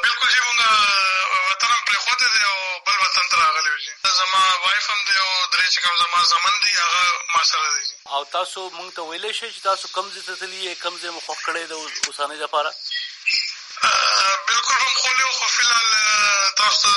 بلکل چې مونږ وطن هم پرېښودی دی او بل وطن ته راغلی یو. زما وایف هم دی او درې چې کوم زما زامن دي هغه ما سره دی. او تاسو مونږ ته ویلی شئ چې تاسو کوم ځای ته تللي یې، کوم ځای مو خوښ کړی د اوسنۍ لپاره؟ بلکل هم خولی وو، خو فلحال تاسو ته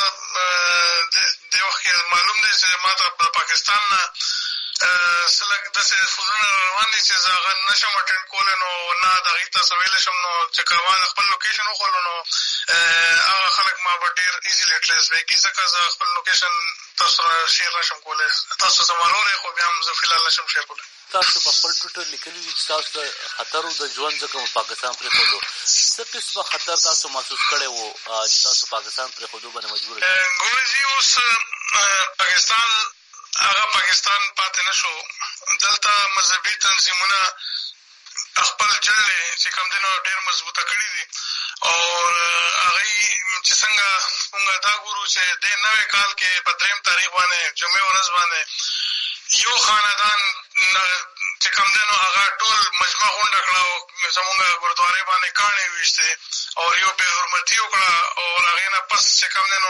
دې وخت کې معلوم دی چې ما ته د پاکستان نه څه لږ داسې فونونه روان دي چې زه هغه نه شم اټینډ کولی، نو نه د هغې تاسو ویلی شم. نو چې که ما د خپل لوکیشن وښولو نو هغه خلک ما به ډېر ایزیلی ټریس کړي، ځکه زه خپل لوکیشن تاسو سره شیر نه شم کولی. تاسو زما ورور یې، خو بیا هم زه فلحال نه شم شیر کولی. تاسو په خپل ټویټر لیکلي دي چې تاسو ته خطر و د ژوند ځکه مو پاکستان پرېښودو. څه قسمه خطر تاسو محسوس کړی و چې تاسو پاکستان پرېښودو باندې مجبوره شئ؟ ګورئ اوس پاکستان هغه پاکستان پاتې نه شو. دلته مذهبي تنظیمونه خپل جړې چې کوم دي نو ډېر مضبوطه کړي دي، او هغوی چې څنګه مونږ دا ګورو چې دې نوی کال کې په 3 تاریخ باندې جمعې ورځ باندې یو خاندان چې کوم دی نو هغه ټول مجمع غونډه کړه او زمونږ ګردوارۍ باندې کاڼې وویشتې او یو بې حرمتي وکړه، او له هغې نه پس چې کوم دی نو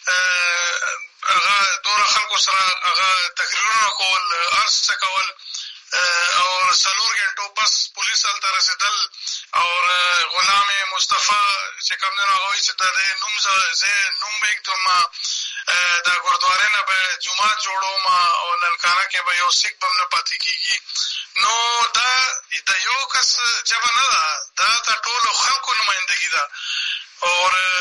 هغه دومره خلکو سره هغه تقریرونه کول، هر څه کول، او 4 ګنټو پس پولیس هلته رسېدل. او غلام مصطفی چې کوم دی نو هغه وایي چې د دې نوم زه نوم به ایږدم، د ګردوارۍ نه به جومات جوړوم او ننکانه کې به یو سیک به هم نه پاتې کېږي. نو دا د یو کس ژبه نه ده، دا د ټولو خلکو نمایندګي ده. او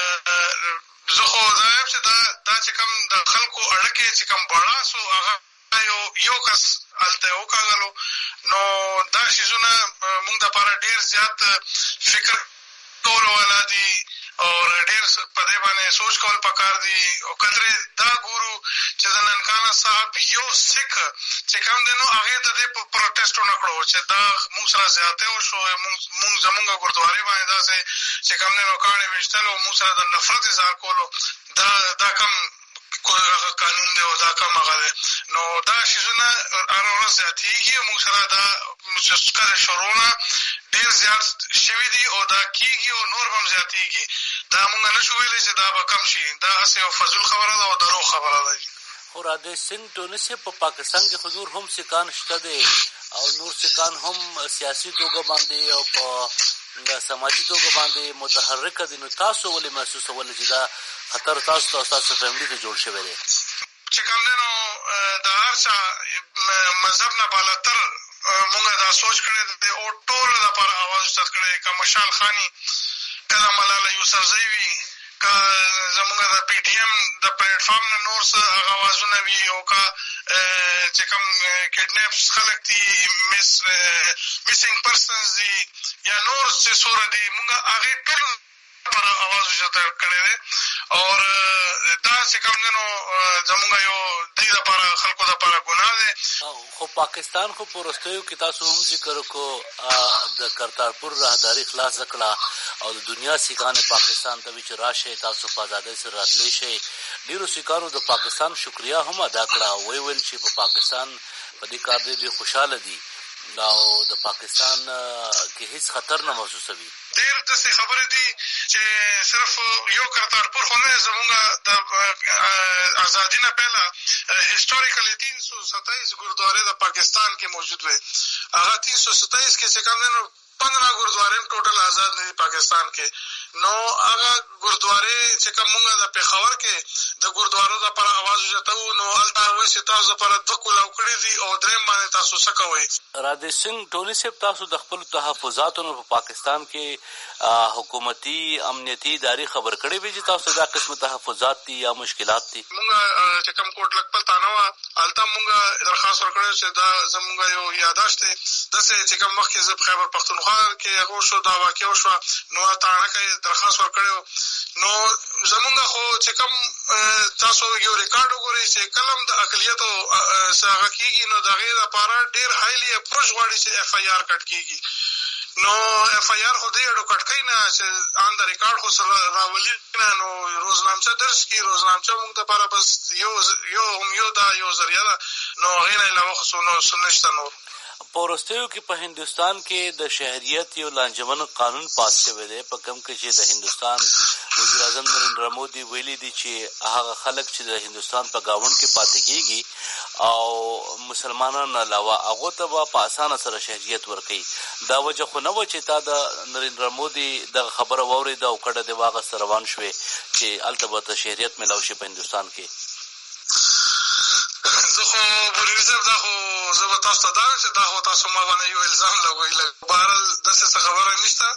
زه خو دا یم چې دا چې کوم د خلکو اړیکې چې کوم بړاس و هغه یو کس هلته وکاږلو. نو دا شیزونه مونږ دپاره ډېر زیات فکر کولو والا دي او ډېر په دې باندې سوچ کول پکار دي. او کترې دا ګورو چې د ننکانه صاحب یو سیک چې کوم دی نو هغې د دې په پروټیسټ ونه کړو چې دا مونږ سره زیاتی وشو، مونږ زمونږ ګردوارۍ باندې داسې چې کوم دی نو کاڼې ویشتل او مونږ سره د نفرت اظهار کولو، دا کم هغه قانون دی او دا کم هغه دی. نو دا شیزونه هره ورځ زیاتېږي او مونږ سره دا کله شروع نه ډېر زیات شوي دي او دا کېږي او نور به هم زیاتېږي. دا مونږ نه شو ویلی چې دا به کم شي، دا هسې یو فضول خبره ده او دروغ خبره ده. خو رادې سنګ ټوني صاحب په پاکستان کې حضور هم سیکان شته دی او نور سیکان هم سیاسي توګه باندې او په سماجي توګه باندې متحرکه دي. نو تاسو ولې محسوسولی چې دا خطر تاسو ته او ستاسو فیملي ته جوړ شوی دی؟ چې کوم دی نو د هر چا مذهب نه بالاتر مونږ دا سوچ کړی دی او ټولو دپاره اواز اوچت کړی دی. که مشال خاني، که د ملاله یوسفزۍ وي، که زمونږ د پي ټي ایم د پلیټفارم نه نور څه هغه اوازونه وي، او که چې کوم کډنیپس خلک دي، میسنګ پرسنز دي یا نور چې څوره دي، مونږ هغې ټول لپاره اواز اوچته کړی دی. او دا چې کوم دی نو زمونږ یو دوی دپاره خلکو دپاره ګناه دی. خو پاکستان خو په وروستیو کې تاسو هم ذکر وکړو د کرتارپور راهداري خلاصه کړه او د دنیا سیکانې پاکستان ته وي چې راشئ تاسو په ازادۍ سره راتلی شئ. ډېرو سیکانو د پاکستان شکریا هم ادا کړه او ویې ویل چې په پاکستان په دې کار ډېر خوشحاله دي او د پاکستان کې هېڅ خطر نه محسوسوي. ډېر داسې خبرې دي چې صرف یو کرتارپور خو نه، زمونږ د ازادي نه پهله هسټوریکلی 327 ګردوارې د پاکستان کې موجود وی. هغه 327 کې چې کوم دی نو 15 ګردوارې ټوټل آزاد نه دي پاکستان کې. نو هغه ګردوارې چې کوم مونږ د پېښور کې د ګردوارو دپاره اواز اوچتوو، نو هلته وایي چې تاسو دپاره 2 کولاو کړي دي او درېیم باندې تاسو څه کوئ. رادې سنګ ټوني صاحب، تاسو د خپلو تحفظاتو نه په پاکستان کې حکومتي امنیتي ادارې خبر کړی وي چې تاسو دا قسم تحفظات دي یا مشکلات دي؟ مونږ چې کوم کوټ لکپل تانه وه هلته مونږ درخواست ورکړی چې دا زمونږ یو یاداشت دی. داسې چې کوم مخکې زه په خیبر پښتونخوا کې هغه وشو، دا واقع وشوه، نو تاڼه کې درخواست ورکړی و. نو زمونږ خو چې کوم تاسو یو ریکارډ وګورئ چې کله هم د اقلیتو څه هغه کېږي، نو د هغې دپاره ډېر هایلی اپروچ غواړي چې اف آی آر کټ کېږي. نو اف آی آر خو دې اډو کټ کوي نه چې آن د ریکارډ خو سره راولي نه. نو روزنامچه درج کړي، روزنامچه مونږ دپاره بس یو دا یو ذریعه ده، نو هغې نه علاوه خو څه نشته نور. په وروستیو کې په هندوستان کې د شهریت یو لانجمن قانون پاس شوی دی، په کوم کې چې د هندوستان وزیر اعظم نریندرا مودي ویلي دي چې هغه خلک چې د هندوستان په ګاونډ کې پاتې کېږي او مسلمانان علاوه هغو ته به په اسانه سره شهریت ورکوي. دا وجه خو نه وه چې تا د نریندرا مودي دغه خبره واورېده او کډه دې واغسته روان شوې چې هلته به ته شهریت میلاو شي په هندوستان کې؟ زه خو بریدي صاحب دا خو زه به تاسو ته دا وایم چې دا خو تاسو ما باندې یو الزام لګوئ. بهرحال داسې څه خبره نشته.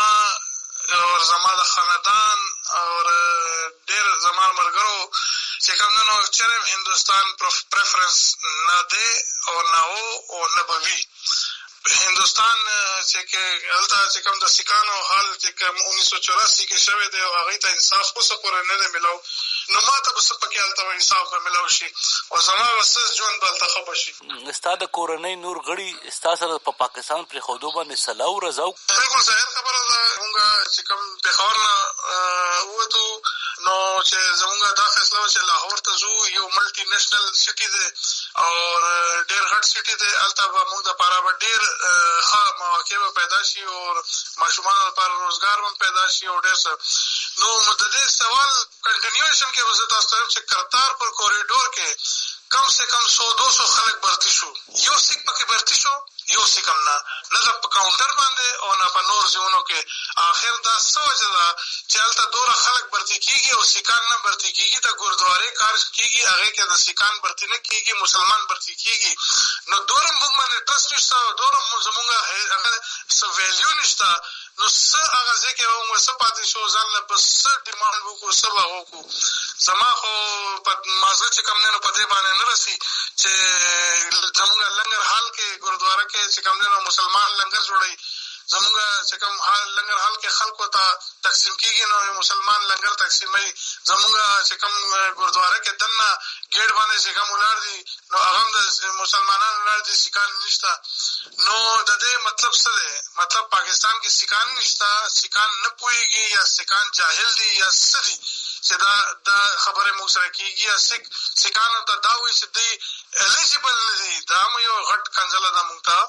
زما د خاندان او ډېر زما ملګرو چې کوم دی نو چېرې هندوستان پریفرنس نه دی او نه و او نه به وي. هندوستان چې هلته چې کوم د سیکانو حال چې کوم 1984 کې شوی دی او هغوی ته انصاف اوسه پورې نه دی میلاو، نو ما ته به څه پکې هلته به انصاف به میلاو شي او زما به څه ژوند به هلته ښه به شي. ستا د کورنۍ نور غړي ستا سره په پاکستان پرېښودو باندې سلا ورځو؟ بلکل ظاهر خبره ده. مونږ چې کوم پېښور نه ووتو نو چې زمونږ دا فیصله وه چې لاهور ته ځو، یو ملټي نیشنل سټي دی او ډېر غټ سټي دی. هلته به مونږ دپاره به ډېر ښه مواقع به پیدا شي او ماشومانو لپاره روزګار به پیدا شي او ډېر څه. نو د دې سوال کنټینیویشن کې به زه تاسو ته وایم چې کرتارپور کوریډور کې کم سے کم 100-200 خلک برتي شو. یو سیک پکې برتي شو، یو سیک هم نه په کاونټر باندې او نه په نور ځایونو کې. آخر دا څه وجه ده چې هلته دومره خلک برتي کېږي او سیکان نه برتي کېږي؟ د ګردوارې کار کېږي، هغې کې د سیکان برتي نه کېږي، مسلمان برتي کېږي. نو دومره موږ باندې ټرسټ نشته او دومره زمونږ هغه څه ویلیو نشته. نو څه هغه ځای کې به موږ څه پاتې شو، ځان له به څه ډیمانډ وکړو، څه به وکړو. زما خو مازغه چې کوم دی نو په دې باندې نه رسي چې زمونږ لنګر حال کې ګردواره کې چې کوم دی نو مسلمان لنګر جوړوي. زمونږ چې کوم لنګر حال کې خلکو ته تقسیم کېږي نو مسلمان لنګر تقسیموي. زمونږ چې کوم ګردواره کې دننه ګیټ باندې چې کوم ولاړ دي نو هغه هم د مسلمانانو ولاړ دي، سیکان نشته. نو د دې مطلب څه دی؟ مطلب پاکستان کې سیکان نشته، سیکان نه پوهېږي یا سیکان جاهل دي یا څه دي چې دا خبرې موږ سره کېږي، یا سیکانو ته دا وایي چې دوی الیجیبل نه دي. دا هم یو غټ کنځله ده موږ ته.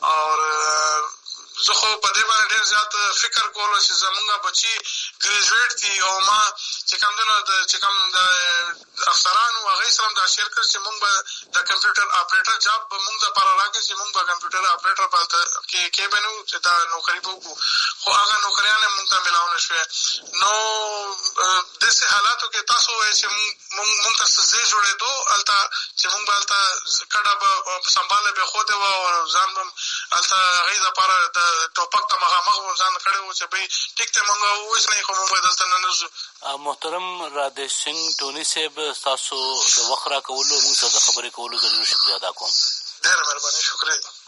او زه خو په دې باندې ډېر زیات فکر کولو چې زمونږ بچي ګریجویټ دي او ما چې کوم دی نو چې کوم د افسرانو هغوی سره هم دا شیر کړ چې مونږ به د کمپیوټر اپریټر جاب به مونږ دپاره راکړي چې مونږ به کمپیوټر اپریټر په هلته کې به نه وو چې دا نوکري به وکړو، خو هغه نوکریان هم مونږ ته میلاو نه شوې. نو داسې حالاتو کې تاسو ووایئ چې مونږ ته څه ځای جوړېدو هلته چې مونږ به هلته کډه به سنباله به ښودې وه او ځان به هلته هغوی دپاره د ټوپک ته مخامخ به ځان کړی وو چې بهی ټیک دی مونږ ووژنئ خو مونږ به دلته نه نځو. محترم رادیش سنګ ټوني صاحب، ستاسو د وخت راکولو موږ سره د خبرې کولو ضرور شکریه ادا کوم. ډېره مهرباني، شکریه.